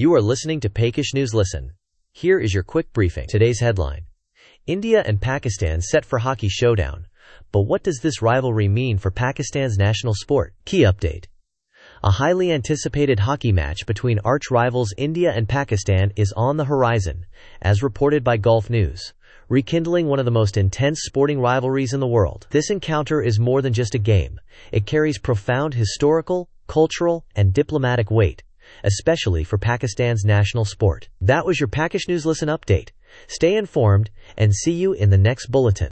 You are listening to Pakish News Listen. Here is your quick briefing. Today's headline: India and Pakistan set for hockey showdown. But what does this rivalry mean for Pakistan's national sport? Key update. A highly anticipated hockey match between arch-rivals India and Pakistan is on the horizon, as reported by Gulf News, rekindling one of the most intense sporting rivalries in the world. This encounter is more than just a game. It carries profound historical, cultural, and diplomatic weight, especially for Pakistan's national sport. That was your Pakish News Listen update. Stay informed, and see you in the next bulletin.